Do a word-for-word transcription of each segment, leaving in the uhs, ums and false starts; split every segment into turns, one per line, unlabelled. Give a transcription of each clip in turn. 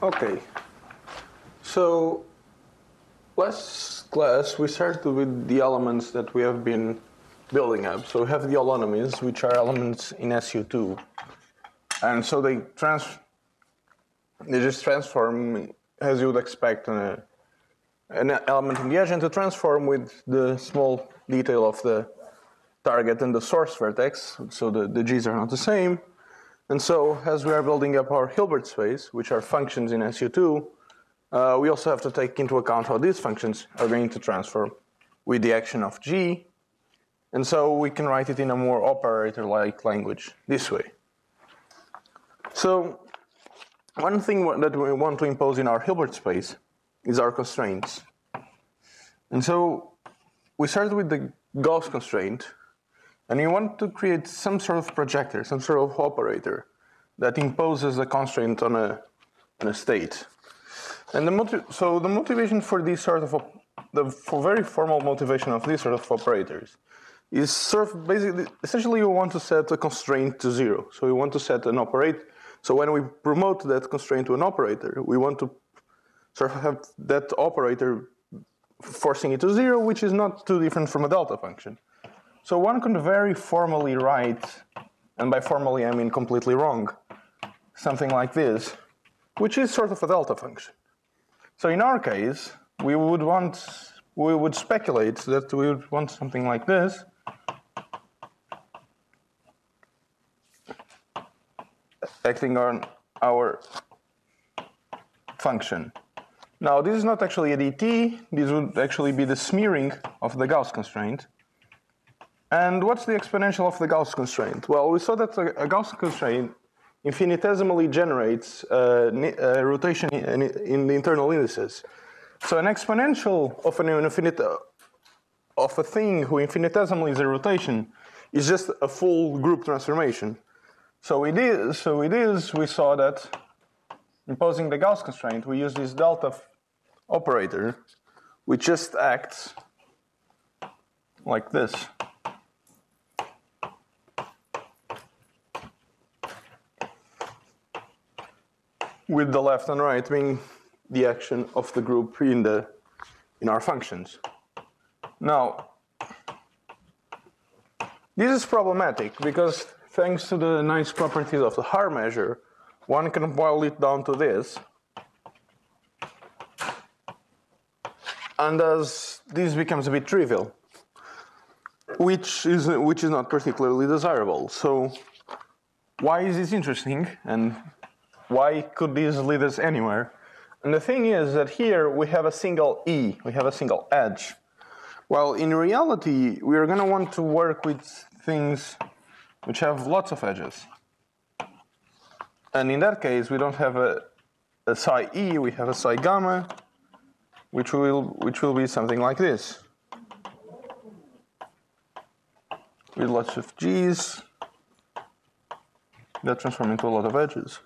Okay, so last class we started with the elements that we have been building up. So we have the holonomies, which are elements in S U two. And so they trans they just transform as you would expect in a, an element in the edge, and to transform with the small detail of the target and the source vertex, so the, the G's are not the same. And so as we are building up our Hilbert space, which are functions in S U two, uh, we also have to take into account how these functions are going to transform with the action of G. And so we can write it in a more operator-like language this way. So one thing that we want to impose in our Hilbert space is our constraints. And so we started with the Gauss constraint, and we want to create some sort of projector, some sort of operator that imposes a constraint on a, on a state. And the motiv so the motivation for this sort of, the for very formal motivation of these sort of operators is sort of basically, essentially you want to set a constraint to zero. So you want to set an operate, so when we promote that constraint to an operator, we want to sort of have that operator forcing it to zero, which is not too different from a delta function. So one can very formally write, and by formally I mean completely wrong, something like this, which is sort of a delta function. So in our case, we would want, we would speculate that we would want something like this, acting on our function. Now this is not actually a dt, this would actually be the smearing of the Gauss constraint. And what's the exponential of the Gauss constraint? Well, we saw that a Gauss constraint infinitesimally generates a, a rotation in, in the internal indices. So an exponential of an infinite of a thing who infinitesimally is a rotation is just a full group transformation. So it is. So it is. We saw that imposing the Gauss constraint, we use this delta operator, which just acts like this. With the left and right being the action of the group in the in our functions. Now, this is problematic because thanks to the nice properties of the Haar measure, one can boil it down to this. And as this becomes a bit trivial, which is which is not particularly desirable. So why is this interesting, and why could this lead us anywhere? And the thing is that here we have a single E, we have a single edge. While in reality, we are going to want to work with things which have lots of edges. And in that case, we don't have a, a psi E, we have a psi gamma, which will, which will be something like this. With lots of G's that transform into a lot of edges.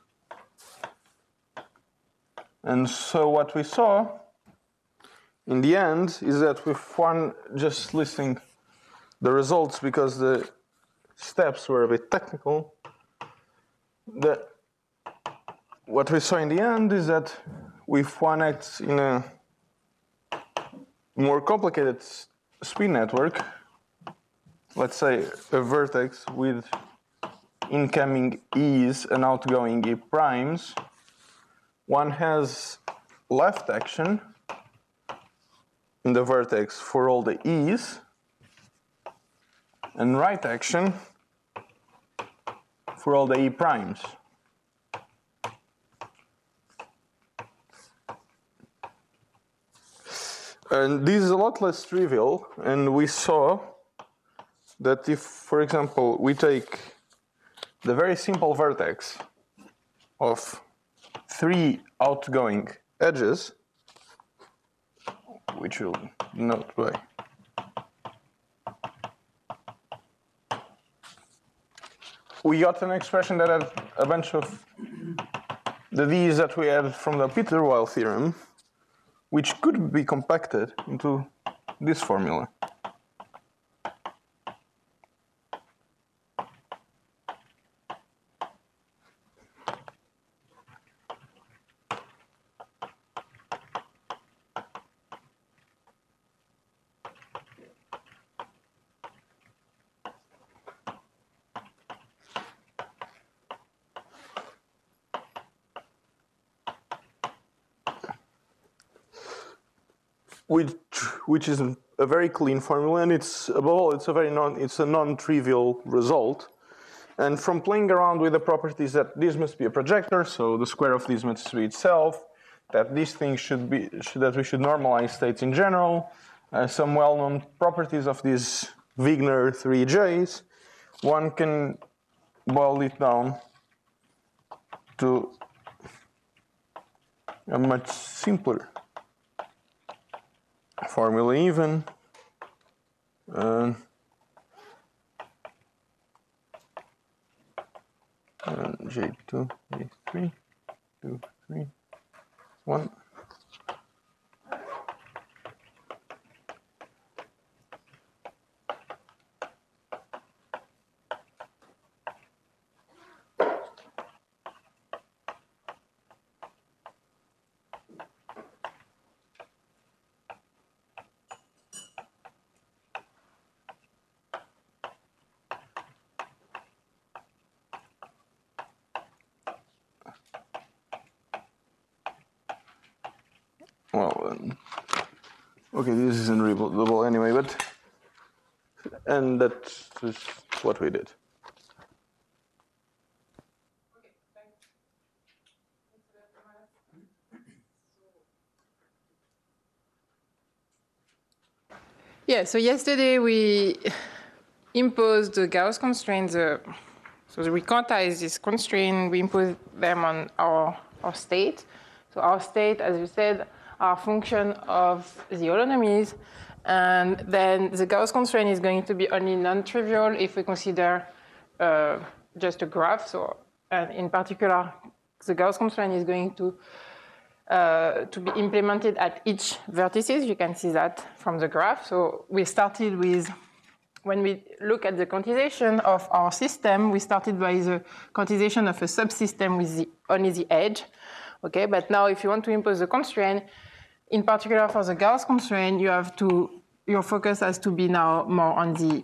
And so what we saw in the end is that with one just listing the results because the steps were a bit technical, that what we saw in the end is that if one acts in a more complicated spin network, let's say a vertex with incoming E's and outgoing E primes, one has left action in the vertex for all the E's and right action for all the E primes. And this is a lot less trivial, and we saw that if, for example, we take the very simple vertex of three outgoing edges, which will note by we got an expression that had a bunch of the D's that we had from the Peter-Weyl theorem, which could be compacted into this formula. which which is a very clean formula, and it's above all, it's a very non it's a non-trivial result. And from playing around with the properties that this must be a projector, so the square of this must be itself, that these things should be should, that we should normalize states in general, uh, some well-known properties of these Wigner three J's, one can boil it down to a much simpler formula even. Uh, and J two, J three, two, three, one. Well, um, okay, this isn't rebuildable anyway, but, and that's just what we did.
Yeah, so yesterday we imposed the Gauss constraints, uh, so we quantize this constraint, we impose them on our, our state. So our state, as you said, are a function of the holonomies, and then the Gauss constraint is going to be only non-trivial if we consider uh, just a graph. So, and in particular, the Gauss constraint is going to uh, to be implemented at each vertices. You can see that from the graph. So we started with, when we look at the quantization of our system, we started by the quantization of a subsystem with the, only the edge. Okay, but now if you want to impose the constraint, in particular for the Gauss constraint, you have to, your focus has to be now more on the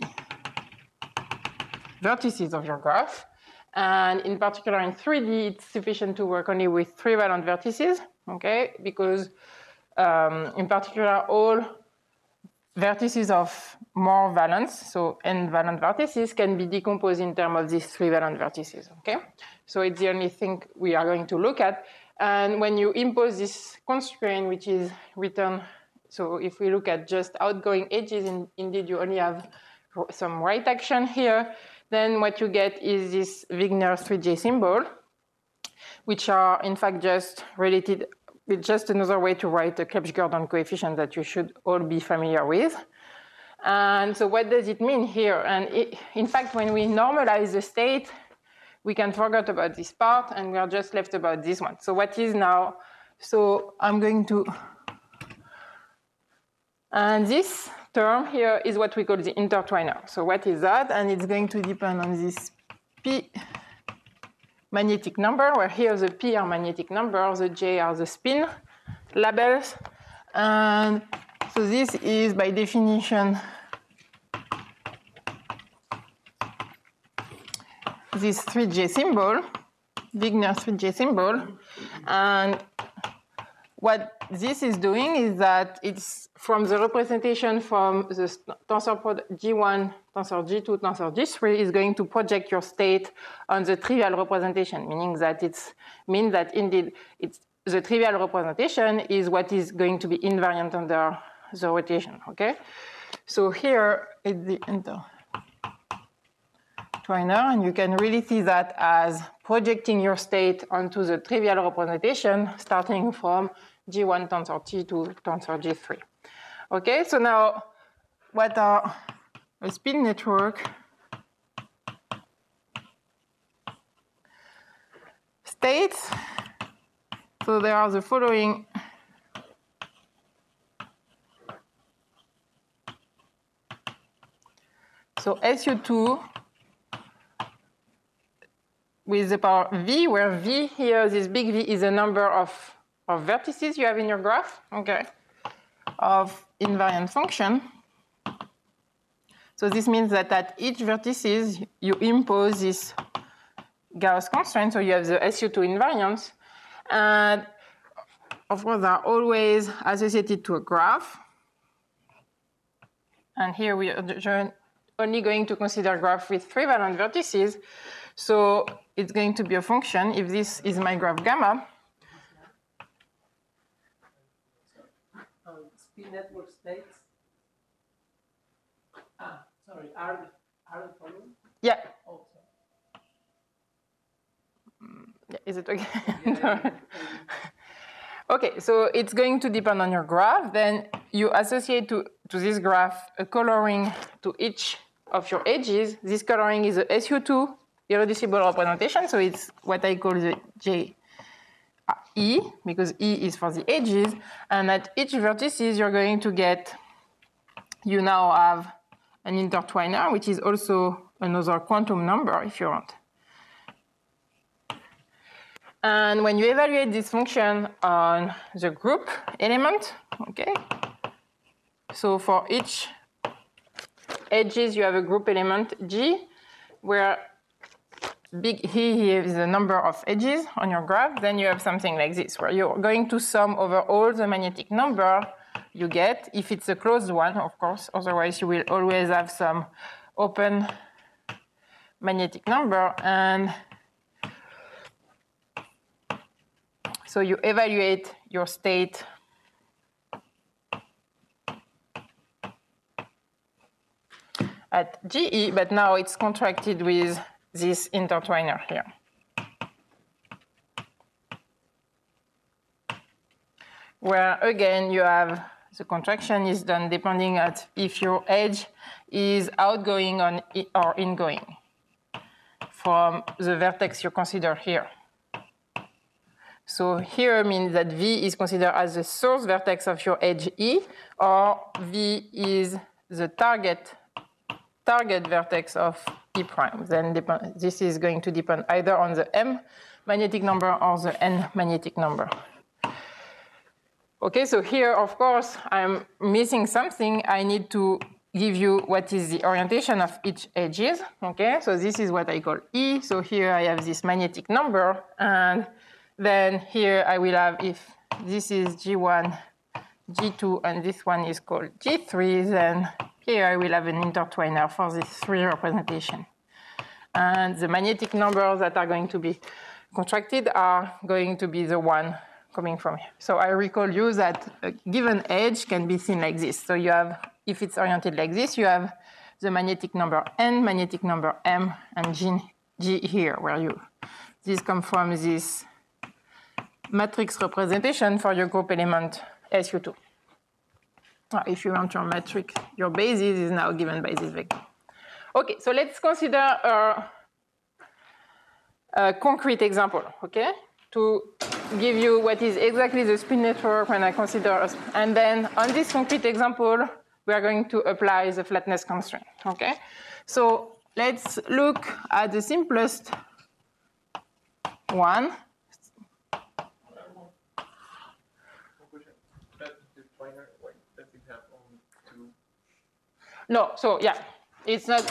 vertices of your graph. And in particular in three D, it's sufficient to work only with three valent vertices, okay? Because um, in particular, all vertices of more valence, so n valent vertices, can be decomposed in terms of these three valent vertices, okay? So it's the only thing we are going to look at. And when you impose this constraint, which is return, so if we look at just outgoing edges, in, indeed you only have some right action here, then what you get is this Wigner three J symbol, which are in fact just related, with just another way to write the Clebsch-Gordan coefficient that you should all be familiar with. And so what does it mean here? And it, in fact, when we normalize the state, we can forget about this part, and we are just left about this one. So what is now, so I'm going to, and this term here is what we call the intertwiner. So what is that? And it's going to depend on this P magnetic number, where here the P are magnetic numbers, the J are the spin labels. And so this is by definition this three J symbol, Wigner three J symbol. And what this is doing is that it's from the representation from the tensor product G one, tensor G two, tensor G three is going to project your state on the trivial representation, meaning that it's means that indeed it's the trivial representation is what is going to be invariant under the rotation, okay? So here is the intertwiner, and you can really see that as projecting your state onto the trivial representation starting from G one tensor T to tensor G three. Okay, so now what are a spin network states? So there are the following. So S U two with the power V, where V here, this big V, is a number of, of vertices you have in your graph, okay, of invariant function. So this means that at each vertices, you impose this Gauss constraint, so you have the S U two invariance, and of course, they are always associated to a graph. and here we are only going to consider graph with three valent vertices. So it's going to be a function. If this is my graph gamma,
um, speed network states. Ah, sorry, are the, are the following?
Yeah.
Oh,
yeah. Is it okay?
yeah, yeah.
Okay, so it's going to depend on your graph. Then you associate to, to this graph a coloring to each of your edges. This coloring is a S U two irreducible representation, so it's what I call the J E, because E is for the edges. And at each vertices, you're going to get, you now have an intertwiner, which is also another quantum number, if you want. And when you evaluate this function on the group element, okay, so for each edges, you have a group element G, where big E here is the number of edges on your graph. Then you have something like this, where you're going to sum over all the magnetic number you get, if it's a closed one, of course. Otherwise, you will always have some open magnetic number. And so you evaluate your state at G E, but now it's contracted with this intertwiner here. Where again, you have the contraction is done depending on if your edge is outgoing or ingoing from the vertex you consider here. So here means that V is considered as the source vertex of your edge E, or V is the target target vertex of E prime. Then this is going to depend either on the M magnetic number or the N magnetic number. Okay, so here, of course, I'm missing something. I need to give you what is the orientation of each edges. Okay, so this is what I call E. So here I have this magnetic number, and then here I will have, if this is G one, G two, and this one is called G three, then here I will have an intertwiner for this three representation. And the magnetic numbers that are going to be contracted are going to be the one coming from here. So I recall you that a given edge can be seen like this. So you have, if it's oriented like this, you have the magnetic number N, magnetic number M, and G, G here, where you, this comes from this matrix representation for your group element S U two. If you want your matrix, your basis is now given by this vector. Okay, so let's consider a, a concrete example, okay, to give you what is exactly the spin network when I consider, a, and then on this concrete example, we are going to apply the flatness constraint, okay? So let's look at the simplest one. No, so yeah, it's not,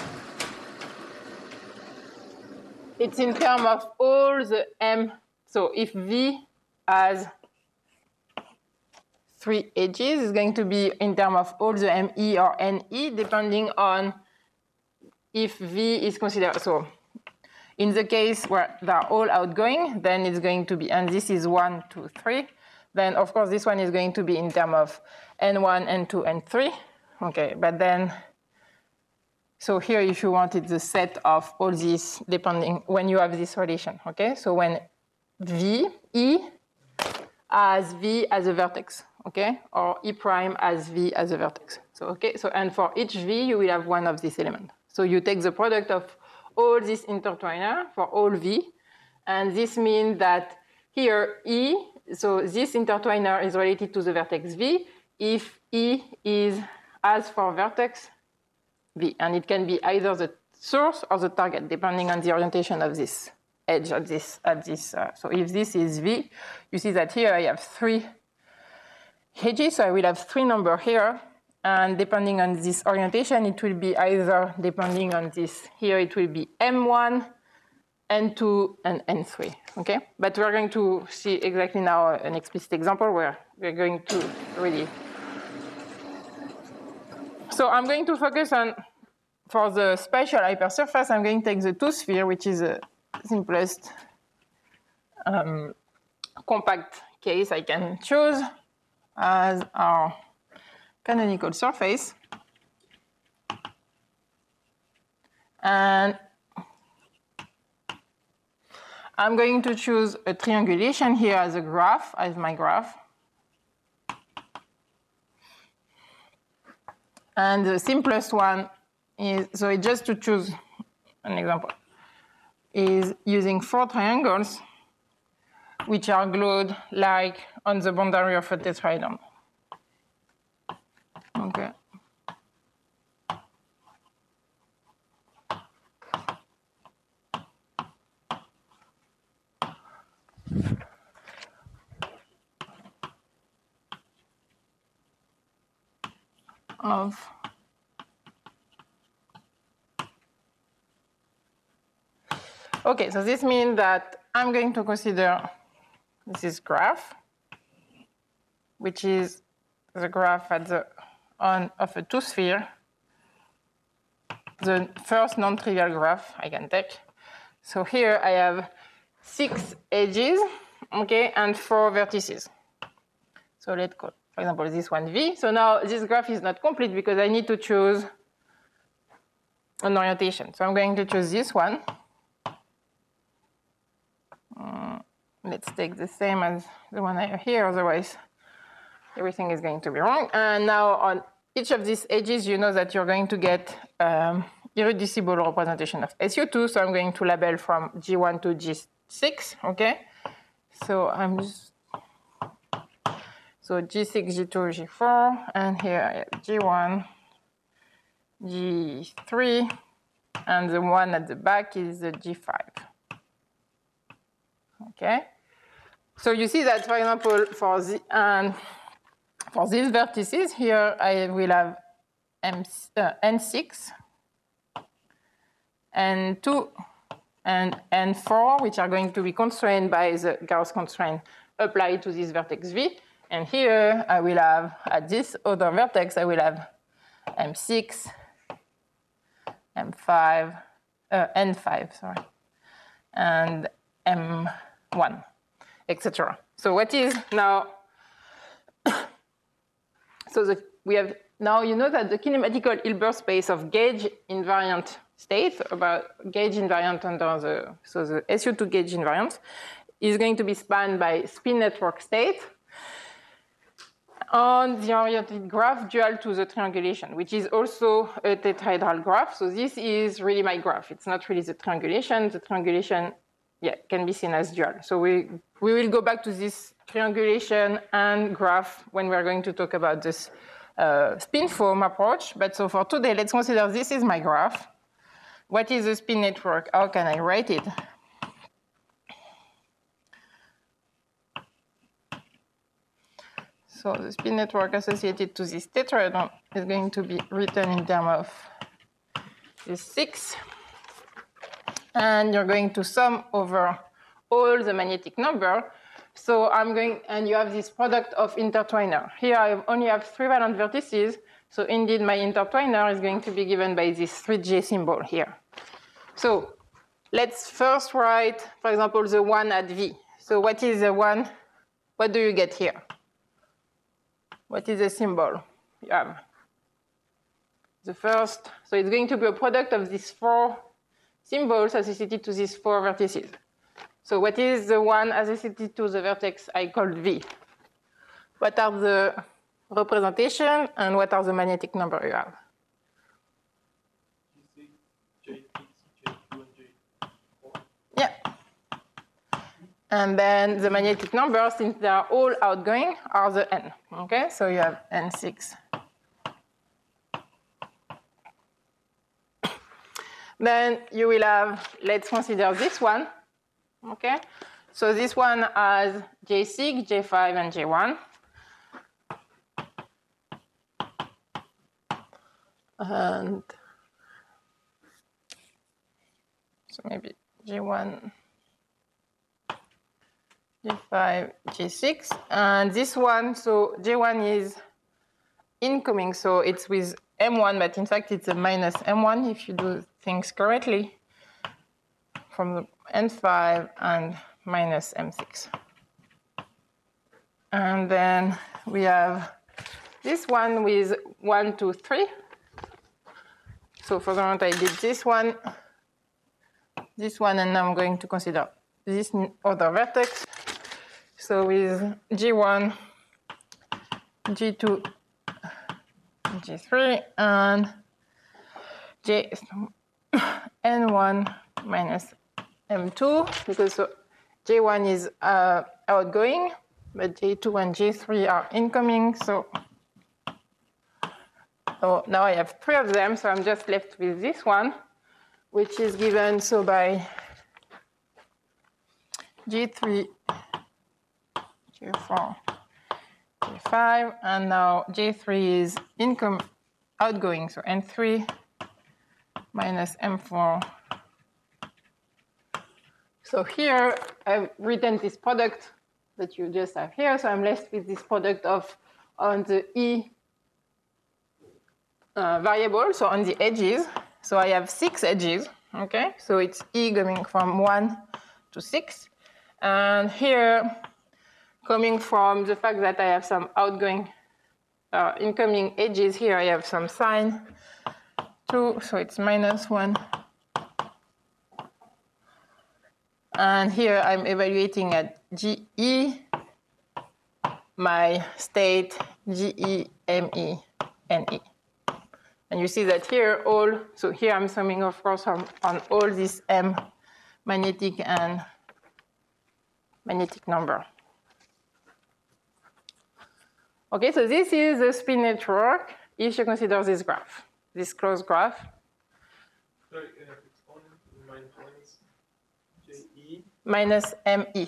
it's in terms of all the M. So if V has three edges, it's going to be in terms of all the M E or N E, depending on if V is considered. So in the case where they're all outgoing, then it's going to be, and this is one, two, three, then of course this one is going to be in terms of N one, N two, N three. Okay, but then, so here if you want, it's the set of all these depending, when you have this relation, okay? So when V, E as V as a vertex, okay? Or E prime as V as a vertex. So, okay, so, and for each V, you will have one of these elements. So you take the product of all this intertwiner for all V, and this means that here E, so this intertwiner is related to the vertex V, if E is as for vertex V, and it can be either the source or the target, depending on the orientation of this edge at this, at this. Uh, so if this is V, you see that here I have three edges, so I will have three number here, and depending on this orientation, it will be either, depending on this, here it will be M one, N two, and N three, okay? But we're going to see exactly now an explicit example where we're going to really So I'm going to focus on, for the spatial hypersurface, I'm going to take the two-sphere, which is the simplest um, compact case I can choose as our canonical surface. And I'm going to choose a triangulation here as a graph, as my graph. And the simplest one is, so it's just to choose an example, is using four triangles which are glued like on the boundary of a tetrahedron. Okay. Of okay, so this means that I'm going to consider this is graph, which is the graph at the on of a two-sphere, the first non-trivial graph I can take. So here I have six edges, okay, and four vertices. So let's call, for example, this one V. So now this graph is not complete because I need to choose an orientation. So I'm going to choose this one. Uh, let's take the same as the one I have here, otherwise everything is going to be wrong. And now on each of these edges, you know that you're going to get um, irreducible representation of S U two. So I'm going to label from G one to G six, okay? So I'm just, so G six, G two, G four, and here I have G one, G three, and the one at the back is the G five. Okay? So you see that, for example, for the, and for these vertices here, I will have M, uh, N six, N two, and N four, which are going to be constrained by the Gauss constraint applied to this vertex V. And here I will have, at this other vertex, I will have M six, M five, uh, N five, sorry, and M one, et cetera. So what is now, so the, we have, now you know that the kinematical Hilbert space of gauge invariant state, about gauge invariant under the, so the S U two gauge invariant, is going to be spanned by spin network state on the oriented graph dual to the triangulation, which is also a tetrahedral graph. So this is really my graph. It's not really the triangulation. The triangulation, yeah, can be seen as dual. So we, we will go back to this triangulation and graph when we're going to talk about this uh, spin foam approach. But so for today, let's consider this is my graph. What is the spin network? How can I write it? So the spin network associated to this tetrahedron is going to be written in terms of this six. And you're going to sum over all the magnetic number. So I'm going, and you have this product of intertwiner. Here I only have three valent vertices. So indeed, my intertwiner is going to be given by this three J symbol here. So let's first write, for example, the one at V. So what is the one? What do you get here? What is the symbol you have? The first, so it's going to be a product of these four symbols associated to these four vertices. So what is the one associated to the vertex I called V? What are the representation and what are the magnetic number you have?
G six, J six, J two, and J four.
Yeah. And then the magnetic numbers, since they are all outgoing, are the N. Okay, so you have N six. Then you will have, let's consider this one. Okay, so this one has J six, J five, and J one. And so maybe J one, J five, J six. And this one, so J one is incoming, so it's with M one, but in fact it's a minus M one if you do things correctly, from the N five and minus M six. And then we have this one with one, two, three. So for the moment I did this one, this one, and now I'm going to consider this other vertex. So with G one, G two, G three, and J N one minus M two, because so J one is uh, outgoing, but J two and J three are incoming. So, so now I have three of them, so I'm just left with this one, which is given so by G three, G four, G five, and now J three is income outgoing, so N three minus M four. So here I've written this product that you just have here, so I'm left with this product of on the E uh, variable, so on the edges. So I have six edges, okay? So it's E going from one to six. And here, coming from the fact that I have some outgoing, uh, incoming edges here, I have some sign two, so it's minus one. And here I'm evaluating at G E, my state G E, M E, N E. And you see that here all, so here I'm summing of course on, on all this M magnetic and magnetic number. Okay, so this is the spin network if you consider this graph, this closed graph.
Sorry, uh, exponent minus J E.
Minus M E.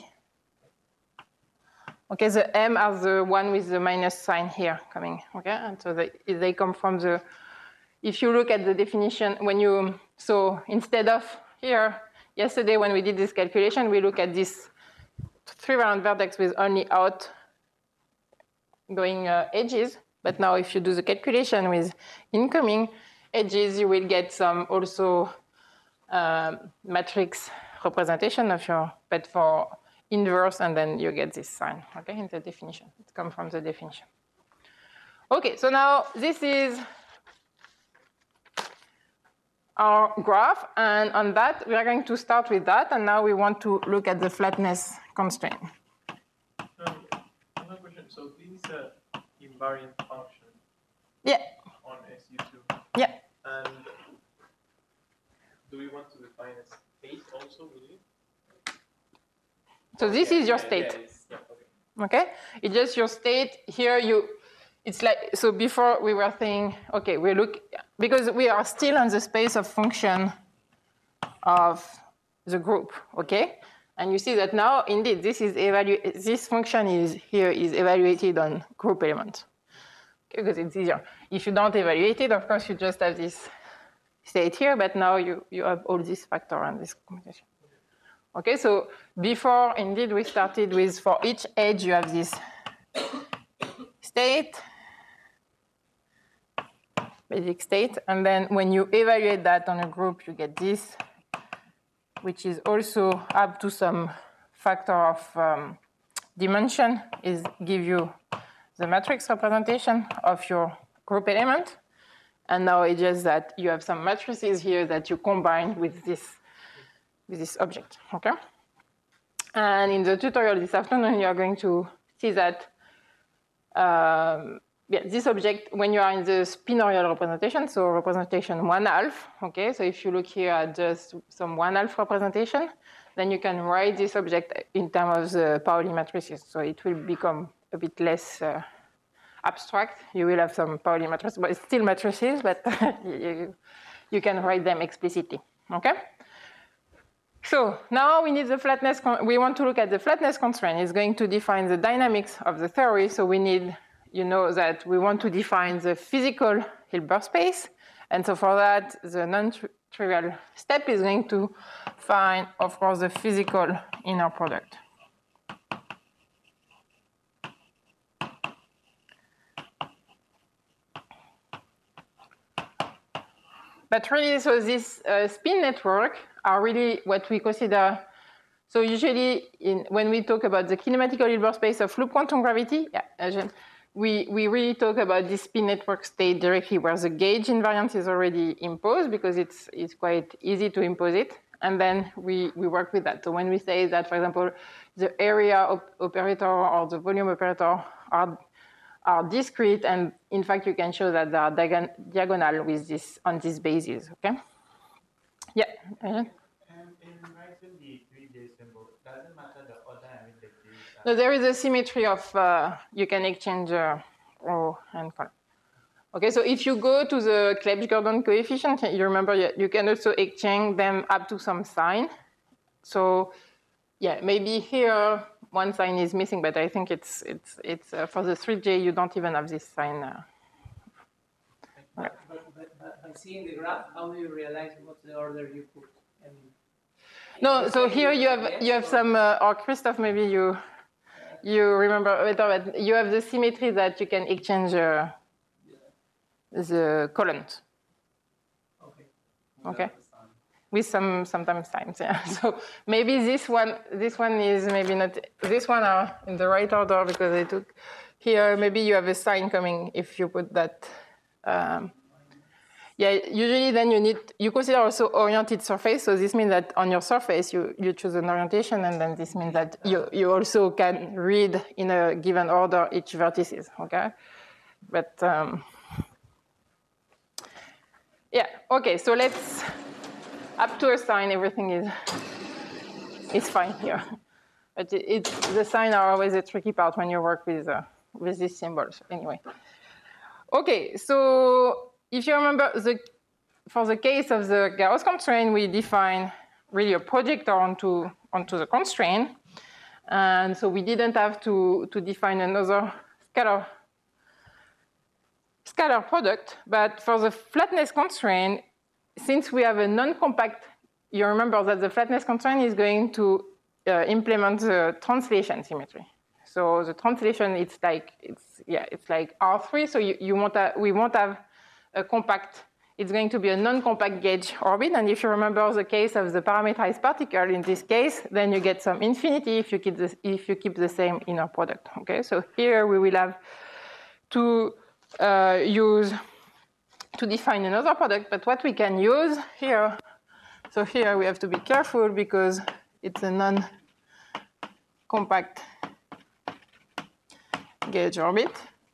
Okay, the M are the one with the minus sign here coming, okay? And so they, they come from the, if you look at the definition, when you, so instead of here, yesterday when we did this calculation, we look at this three-valent vertex with only out going uh, edges. But now if you do the calculation with incoming edges, you will get some also um, matrix representation of your, but for inverse, and then you get this sign, okay, in the definition. It comes from the definition. Okay, so now this is our graph, and on that, we are going to start with that, and now we want to look at the flatness constraint.
Um, another question. So this is an invariant function.
Yeah.
On S U two.
Yeah.
And do we want to define a state also with it?
So this
yeah,
is your
yeah,
state.
Yeah, it's, yeah,
Okay?
okay.
It's just your state. Here you, it's like, so before we were saying, okay, we look, because we are still on the space of function of the group, okay? And you see that now, indeed, this is evalu this function is here is evaluated on group element, okay, because it's easier. If you don't evaluate it, of course, you just have this state here, but now you, you have all this factor and this computation. Okay, so before, indeed, we started with, for each edge, you have this state, basic state, and then when you evaluate that on a group, you get this, which is also up to some factor of um, dimension, is give you the matrix representation of your group element. And now it's just that you have some matrices here that you combine with this, with this object, okay? And in the tutorial this afternoon, you are going to see that um, yeah, this object, when you are in the spinorial representation, so representation one half, okay? So if you look here at just some one half representation, then you can write this object in terms of the Pauli matrices. So it will become a bit less uh, abstract. You will have some Pauli matrices, but it's still matrices, but you, you can write them explicitly, okay? So now we need the flatness, we want to look at the flatness constraint. It's going to define the dynamics of the theory, so we need, you know, that we want to define the physical Hilbert space. And so for that, the non-trivial step is going to find, of course, the physical inner product. but really, so this uh, spin network are really what we consider. So usually, in, when we talk about the kinematical Hilbert space of loop quantum gravity, yeah, we, we really talk about this spin network state directly where the gauge invariance is already imposed because it's, it's quite easy to impose it. And then we, we work with that. So when we say that, for example, the area op operator or the volume operator are, are discrete, and in fact, you can show that they are diagon diagonal with this, on this basis, okay? Yeah.
And in writing the three J symbol, doesn't matter the order I mean the J's.
No, there is a symmetry of, uh, you can exchange uh, row and column. Okay, so if you go to the Clebsch-Gordon coefficient, you remember you can also exchange them up to some sign. So yeah, maybe here one sign is missing, but I think it's, it's, it's uh, for the three J, you don't even have this sign. Uh,
But, but, but, but by seeing the graph, how do you realize what's the order you put? I mean,
no, so here you have, you have some, uh, or Christoph, maybe you, you remember better, but you have the symmetry that you can exchange uh, the columns.
Okay.
Okay. With some sometimes signs, yeah. So maybe this one, this one is maybe not. This one are in the right order because I took here. Maybe you have a sign coming if you put that. Um, yeah. Usually, then you need you consider also oriented surface. So this means that on your surface you you choose an orientation, and then this means that you you also can read in a given order each vertices. Okay, but. Um, Yeah, okay, so let's, up to a sign, everything is, is fine here. But it, it, the signs are always a tricky part when you work with, uh, with these symbols, anyway. Okay, so if you remember, the, for the case of the Gauss constraint, we define really a projector onto, onto the constraint. And so we didn't have to, to define another scalar scalar product, but for the flatness constraint, since we have a non-compact, you remember that the flatness constraint is going to uh, implement the translation symmetry. So the translation, it's like it's yeah, it's like R three. So you, you want a, we won't have a compact. It's going to be a non-compact gauge orbit. And if you remember the case of the parameterized particle in this case, then you get some infinity if you keep the if you keep the same inner product. Okay, so here we will have to Uh, use to define another product, but what we can use here, so here we have to be careful because it's a non-compact gauge orbit.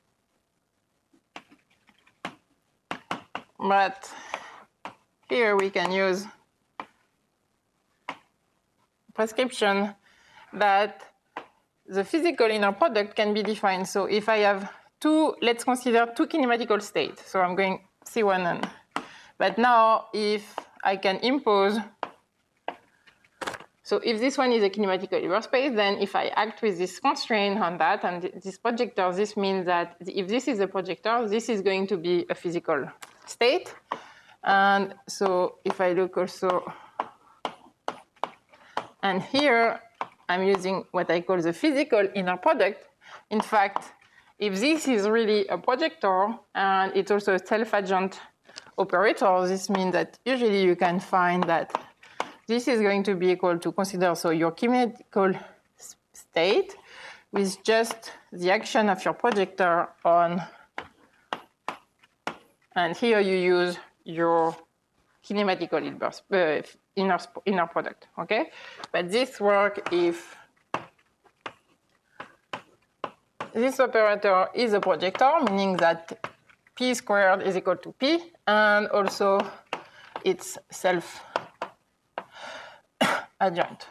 But here we can use prescription that the physical inner product can be defined. So if I have two, let's consider two kinematical states. So I'm going C one and, but now if I can impose, so if this one is a kinematical Hilbert space, then if I act with this constraint on that and this projector, this means that if this is a projector, this is going to be a physical state. And so if I look also, and here I'm using what I call the physical inner product. In fact, if this is really a projector and it's also a self-adjoint operator, this means that usually you can find that this is going to be equal to consider so your kinetical state with just the action of your projector on, and here you use your kinematical Hilbert, uh, inner, inner product, okay? But this works if this operator is a projector, meaning that P squared is equal to P, and also it's self-adjoint.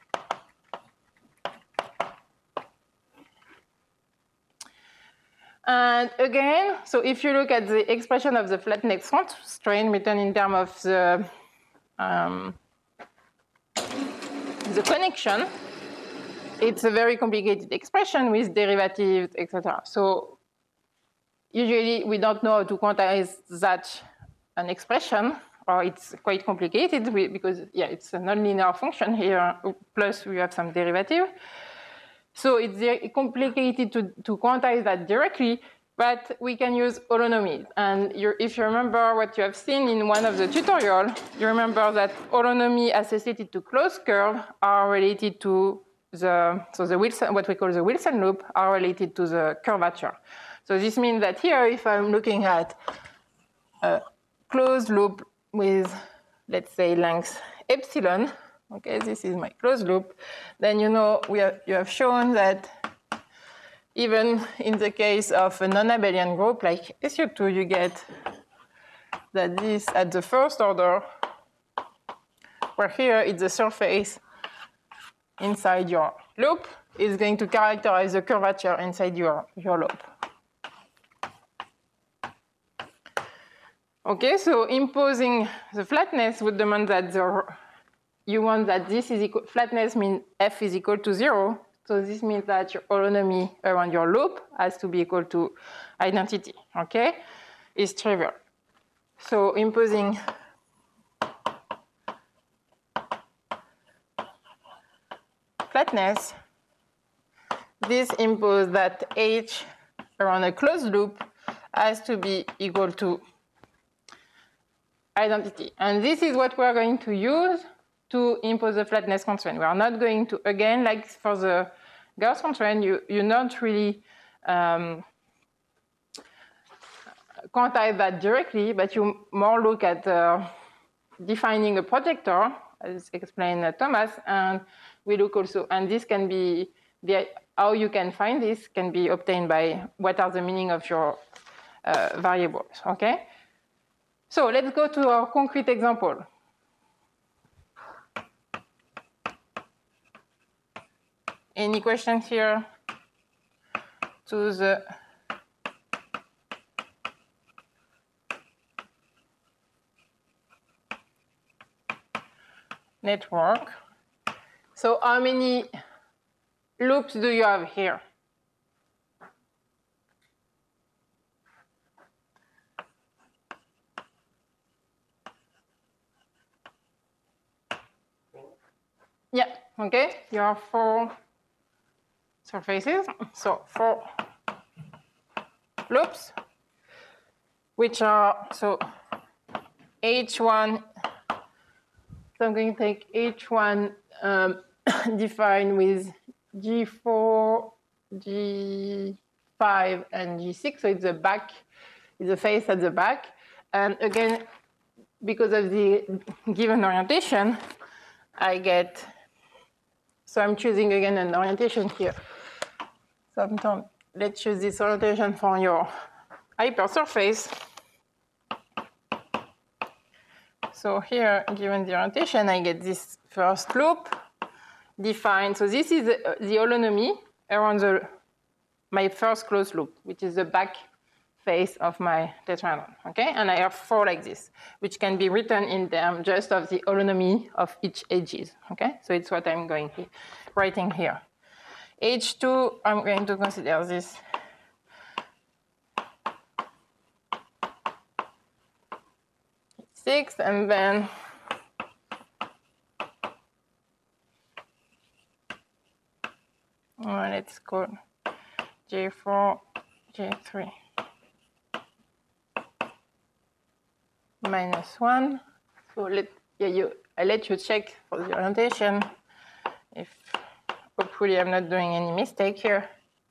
And again, so if you look at the expression of the flatness constraint written in terms of the, um, the connection, it's a very complicated expression with derivatives, et cetera. So usually we don't know how to quantize that an expression, or it's quite complicated because yeah, it's a nonlinear function here. Plus we have some derivative. So it's very complicated to, to quantize that directly. but we can use holonomies. And you're, if you remember what you have seen in one of the tutorials, you remember that holonomy associated to closed curve are related to the, so the Wilson, what we call the Wilson loop, are related to the curvature. So this means that here, if I'm looking at a closed loop with, let's say, length epsilon, okay, this is my closed loop, then you know we have, you have shown that even in the case of a non-abelian group like S U two, you get that this at the first order, where here it's the surface inside your loop, is going to characterize the curvature inside your, your loop. Okay, so imposing the flatness would demand that the, you want that this is equal, flatness means f is equal to zero. So this means that your holonomy around your loop has to be equal to identity, okay? It's trivial. So imposing flatness, this imposes that h around a closed loop has to be equal to identity. And this is what we're going to use to impose the flatness constraint. We are not going to, again, like for the Gauss constraint, you, you're not really um, quantize that directly, but you more look at uh, defining a projector, as explained uh, Thomas, and we look also, and this can be, the, how you can find this can be obtained by what are the meaning of your uh, variables, okay? So let's go to our concrete example. Any questions here to the network? So how many loops do you have here? Yeah, okay, you have four surfaces, so four loops, which are, so H one, so I'm going to take H one um, defined with G four, G five, and G six, so it's the back, it's the face at the back. And again, because of the given orientation, I get, so I'm choosing again an orientation here. Sometimes let's choose this orientation for your hypersurface. So here, given the orientation, I get this first loop defined. So this is the, the holonomy around the, my first closed loop, which is the back face of my tetrahedron, okay? And I have four like this, which can be written in terms just of the holonomy of each edges, okay? So it's what I'm going to writing here. H two, I'm going to consider this six, and then well, let's call J four, J three. Minus one. So let yeah, you I let you check for the orientation if hopefully I'm not doing any mistake here.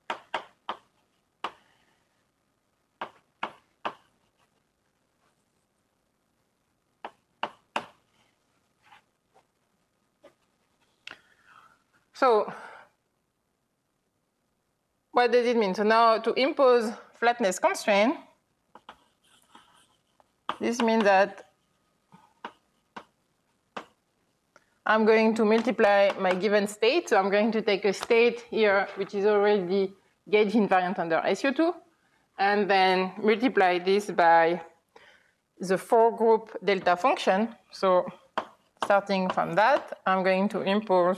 So what does it mean? So now to impose flatness constraint, this means that I'm going to multiply my given state. So I'm going to take a state here, which is already gauge invariant under S U two, and then multiply this by the four group delta function. So starting from that, I'm going to impose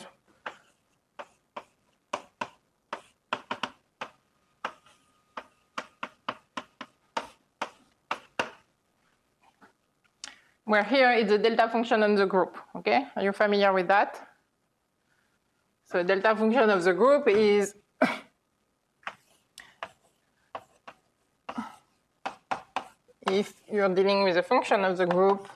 where here is the delta function on the group, okay? Are you familiar with that? So delta function of the group is if you're dealing with a function of the group,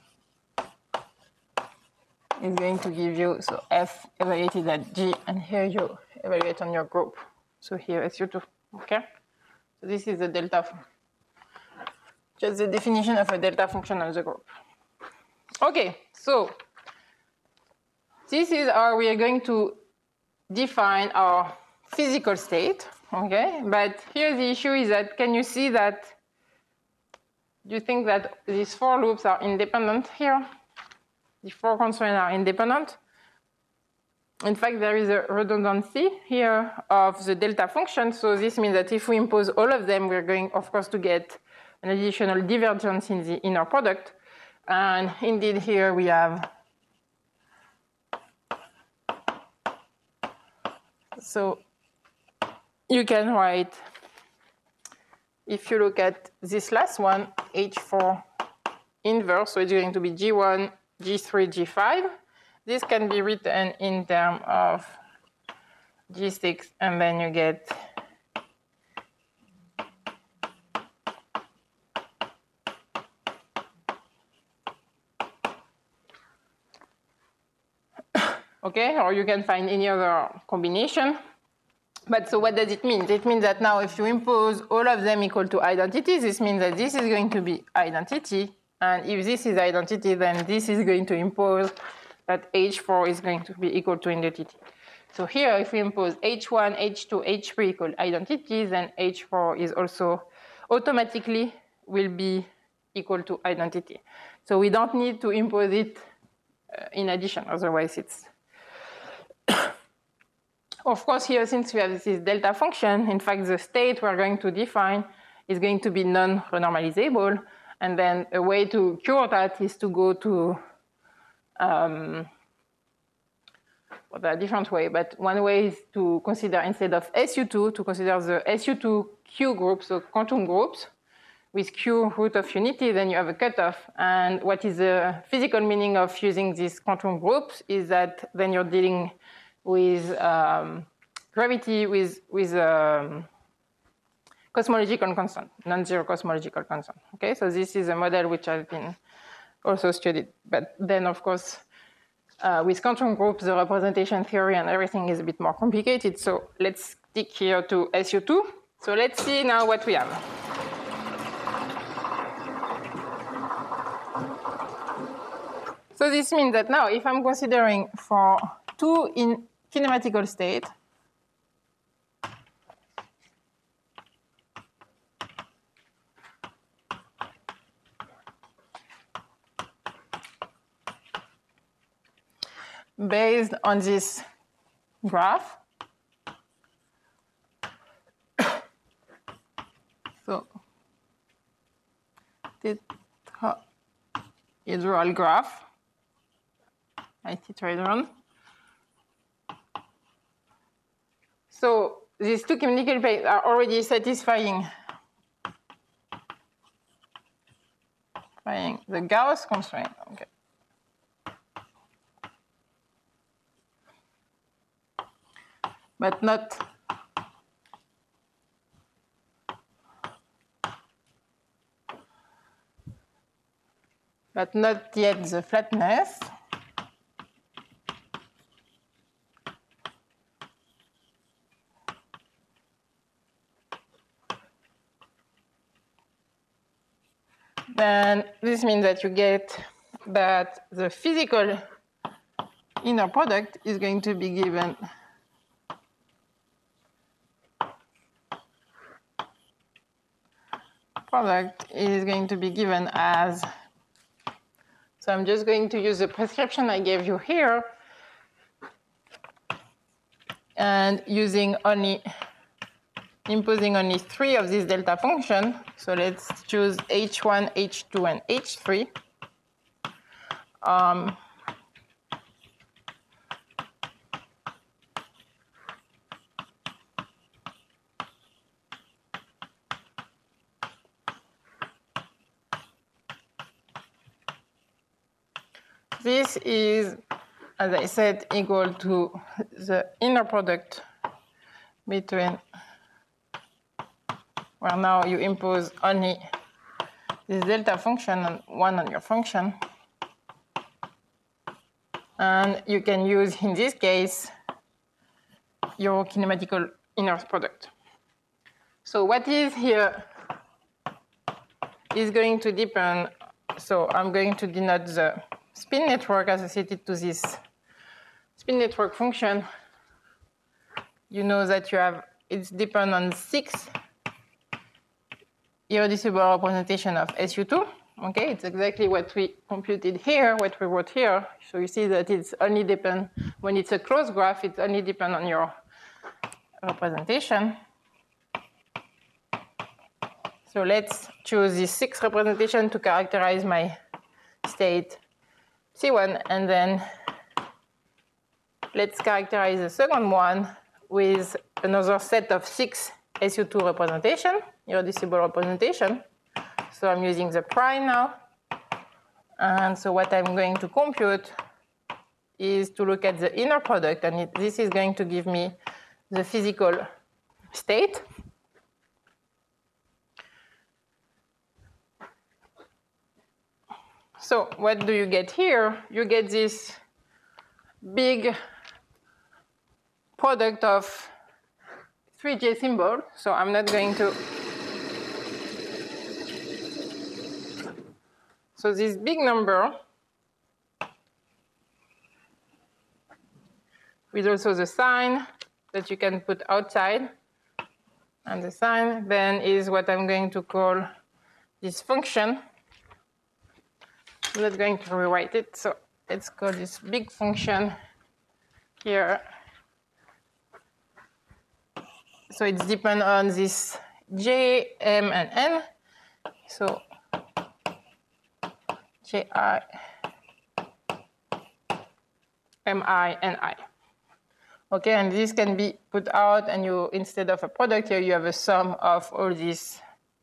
it's going to give you, so f evaluated at G, and here you evaluate on your group. So here S U two, okay? So this is the delta, just the definition of a delta function of the group. Okay, so this is how we are going to define our physical state, okay? But here the issue is that, can you see that, do you think that these four loops are independent here? The four constraints are independent. In fact, there is a redundancy here of the delta function. So this means that if we impose all of them, we're going, of course, to get an additional divergence in the inner product. And indeed, here we have, so you can write, if you look at this last one, H four inverse, so it's going to be G one, G three, G five. This can be written in terms of G six, and then you get okay, or you can find any other combination. But so what does it mean? It means that now if you impose all of them equal to identity, this means that this is going to be identity. And if this is identity, then this is going to impose that H four is going to be equal to identity. So here, if we impose H one, H two, H three equal identity, then H four is also automatically will be equal to identity. So we don't need to impose it uh, in addition, otherwise it's of course, here, since we have this delta function, in fact, the state we're going to define is going to be non-renormalizable. And then a way to cure that is to go to, um, well, there are different ways, but one way is to consider, instead of S U two, to consider the S U two Q groups, so quantum groups, with Q root of unity, then you have a cutoff. And what is the physical meaning of using these quantum groups is that then you're dealing with um, gravity with, with um, cosmological constant, non-zero cosmological constant. Okay, so this is a model which has been also studied. But then, of course, uh, with quantum groups, the representation theory and everything is a bit more complicated. So let's stick here to S U two. So let's see now what we have. So this means that now, if I'm considering for two in kinematical state, based on this graph, so tetrahedral graph, I tetrahedron. So these two chemical plates are already satisfying, satisfying the Gauss constraint. Okay. But not but not yet the flatness. Then this means that you get that the physical inner product is going to be given product is going to be given as, so I'm just going to use the prescription I gave you here and using only, imposing only three of these delta function. So let's choose H one, H two, and H three. Um, This is, as I said, equal to the inner product between, where now you impose only this delta function and one on your function. And you can use, in this case, your kinematical inner product. So what is here is going to depend. So I'm going to denote the spin network associated to this spin network function. You know that you have, it's depend on six irreducible representation of S U two. Okay, it's exactly what we computed here, what we wrote here. So you see that it's only depend, when it's a closed graph, it only depend on your representation. So let's choose this six representation to characterize my state C one, and then let's characterize the second one with another set of six S U two representation, irreducible representation. So I'm using the prime now. And so what I'm going to compute is to look at the inner product, and it, this is going to give me the physical state. So what do you get here? You get this big product of three J symbol. So I'm not going to. So this big number with also the sign that you can put outside, and the sign then is what I'm going to call this function. I'm not going to rewrite it, so let's call this big function here. So it's depend on this J, M, and N. So J I, M I, and I. Okay, and this can be put out, and you, instead of a product here, you have a sum of all these.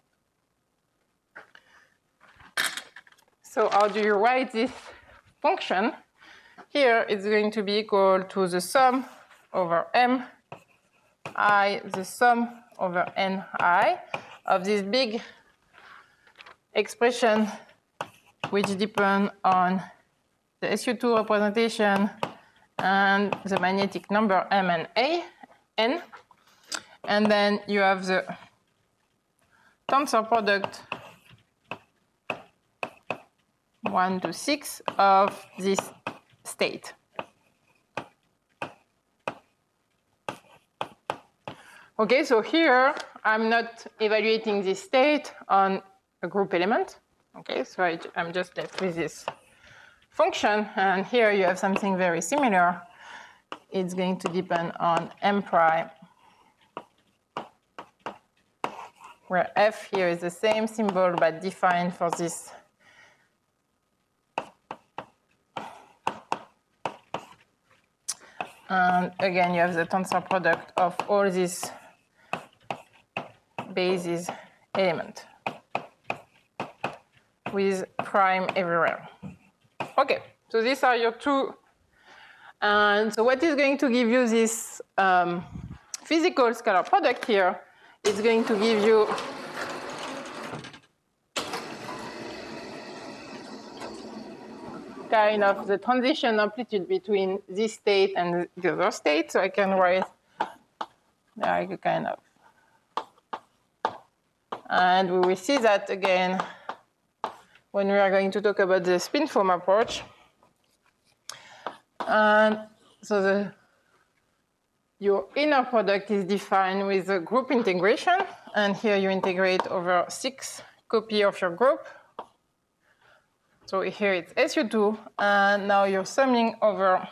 So how do you write this function? Here it's going to be equal to the sum over M I, the sum over N I of this big expression which depend on the S U two representation and the magnetic number M and A, N. And then you have the tensor product one to six of this state. Okay, so here I'm not evaluating this state on a group element. Okay, so I, I'm just left with this function, and here you have something very similar. It's going to depend on M prime, where F here is the same symbol but defined for this and again you have the tensor product of all these basis element with prime everywhere. Okay, so these are your two. And so what is going to give you this um, physical scalar product here is going to give you kind of the transition amplitude between this state and the other state. So I can write like a kind of, and we will see that again when we are going to talk about the spin foam approach. And so the, your inner product is defined with a group integration. And here you integrate over six copy of your group. So here it's S U two. And now you're summing over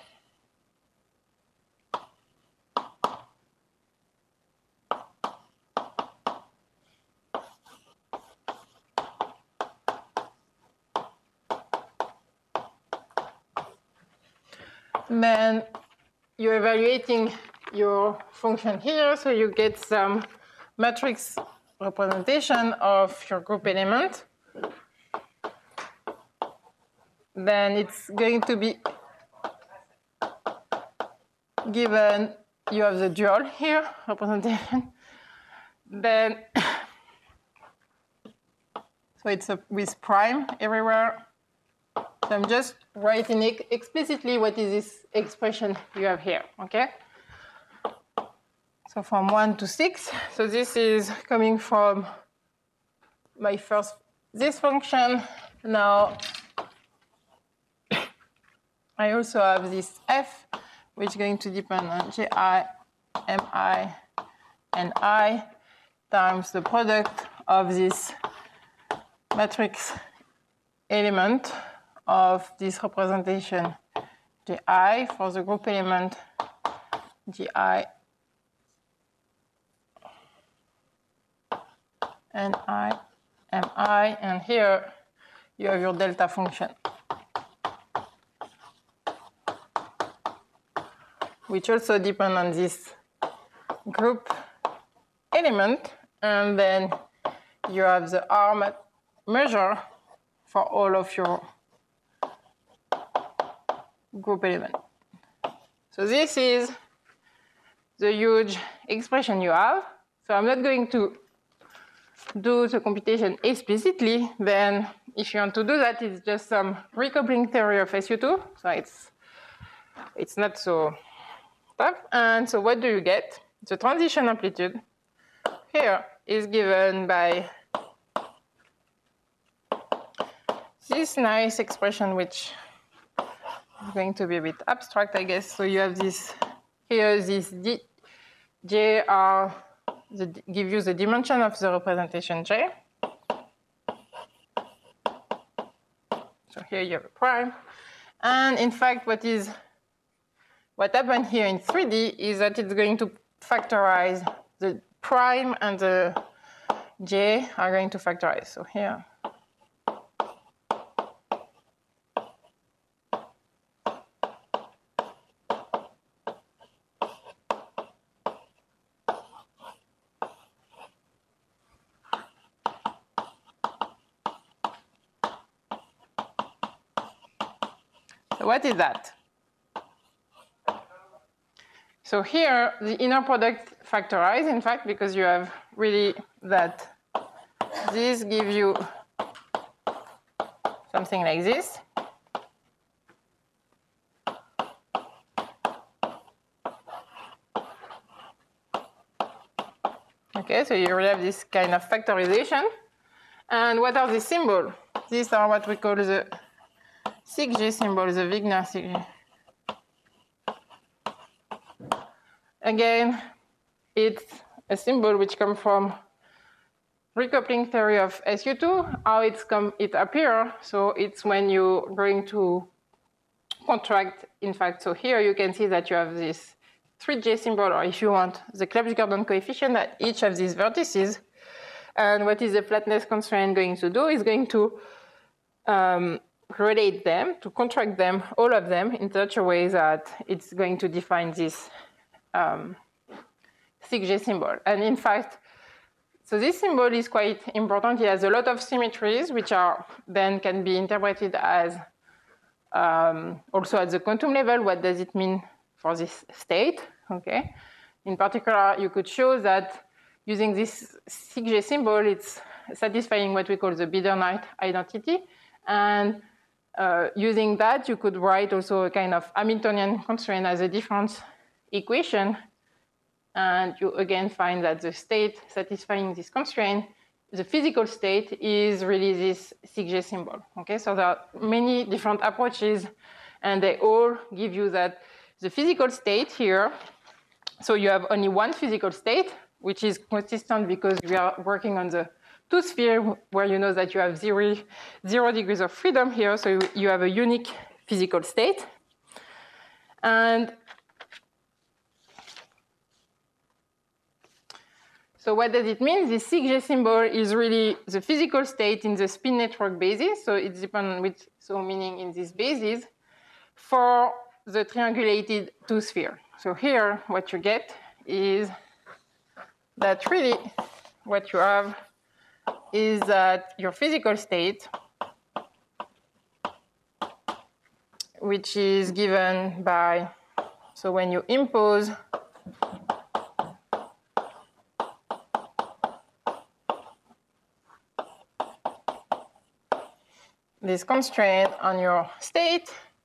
then you're evaluating your function here, so you get some matrix representation of your group element. Then it's going to be given, you have the dual here, representation. Then, So it's a, with prime everywhere. So I'm just writing ex explicitly what is this expression you have here, okay? So from one to six. So this is coming from my first, this function. Now, I also have this f, which is going to depend on ji, mi, and I times the product of this matrix element of this representation Gi for the group element Gi and I, Mi, and here you have your delta function, which also depend on this group element, and then you have the R measure for all of your group element. So this is the huge expression you have. So I'm not going to do the computation explicitly. Then if you want to do that, it's just some recoupling theory of S U two. So it's, it's not so tough. And so what do you get? The transition amplitude here is given by this nice expression, which is going to be a bit abstract, I guess. So you have this, here this D, J R, the, give you the dimension of the representation J. So here you have a prime. And in fact, what is, what happened here in three D is that it's going to factorize the prime and the J are going to factorize. So here. So what is that? So here, the inner product factorize, in fact, because you have really that this gives you something like this. Okay, so you really have this kind of factorization. And what are these symbols? These are what we call the six G symbol, the Wigner six G. Again, it's a symbol which comes from recoupling theory of S U two, how it's come, it appears. So it's when you're going to contract, in fact, so here you can see that you have this three J symbol, or if you want, the Clebsch-Gordon coefficient at each of these vertices. And what is the flatness constraint going to do is going to um, relate them, to contract them, all of them, in such a way that it's going to define this um, six J symbol. And in fact, so this symbol is quite important. It has a lot of symmetries, which are then can be interpreted as um, also at the quantum level. What does it mean for this state? Okay. In particular, you could show that using this six J symbol, it's satisfying what we call the Biedernight identity. And uh, using that, you could write also a kind of Hamiltonian constraint as a difference equation. And you again find that the state satisfying this constraint, the physical state, is really this six J symbol. Okay, so there are many different approaches, and they all give you that the physical state here. So you have only one physical state, which is consistent because we are working on the two sphere, where you know that you have zero, zero degrees of freedom here. So you have a unique physical state. And so what does it mean? This six J symbol is really the physical state in the spin network basis. So it's dependent on which, so meaning in this basis, for the triangulated two sphere. So here, what you get is that really what you have is that your physical state, which is given by, so when you impose this constraint on your state.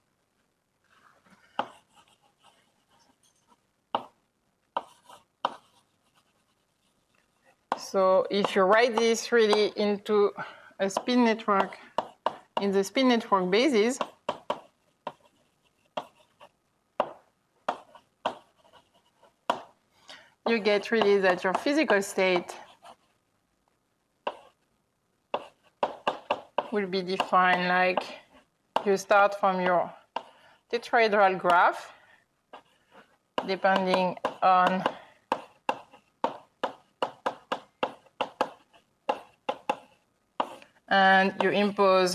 So if you write this really into a spin network, in the spin network basis, you get really that your physical state will be defined like you start from your tetrahedral graph, depending on and you impose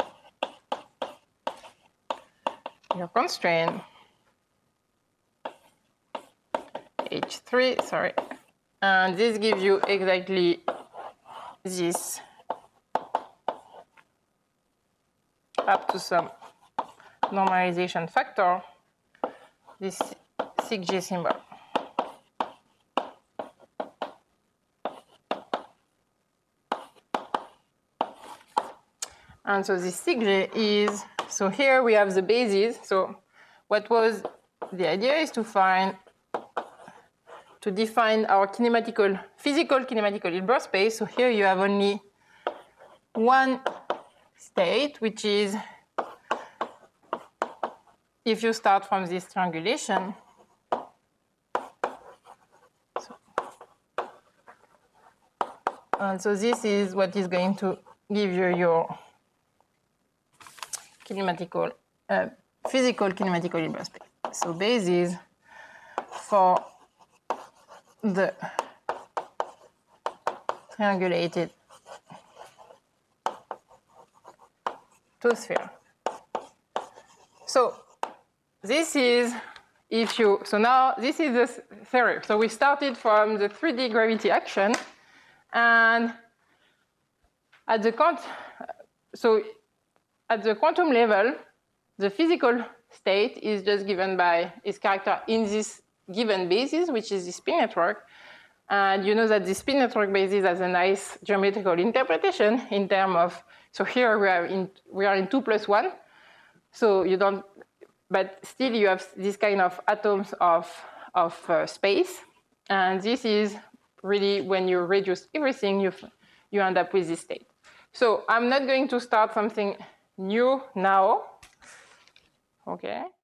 your constraint H three, sorry, and this gives you exactly this up to some normalization factor, this sig G symbol. And so this sig G is, so here we have the basis. So what was the idea is to find, to define our kinematical, physical kinematical Hilbert space. So here you have only one state, which is if you start from this triangulation. So, and so this is what is going to give you your kinematical, uh, physical kinematical Hilbert space. So basis for the triangulated two sphere. So this is if you, so now this is the theory. So we started from the three D gravity action, and at the quant, so at the quantum level, the physical state is just given by its character in this given basis, which is the spin network. And you know that the spin network basis has a nice geometrical interpretation in terms of, so here we are in, we are in two plus one. So you don't, but still you have this kind of atoms of, of uh, space. And this is really when you reduce everything, you, you end up with this state. So I'm not going to start something new now, okay?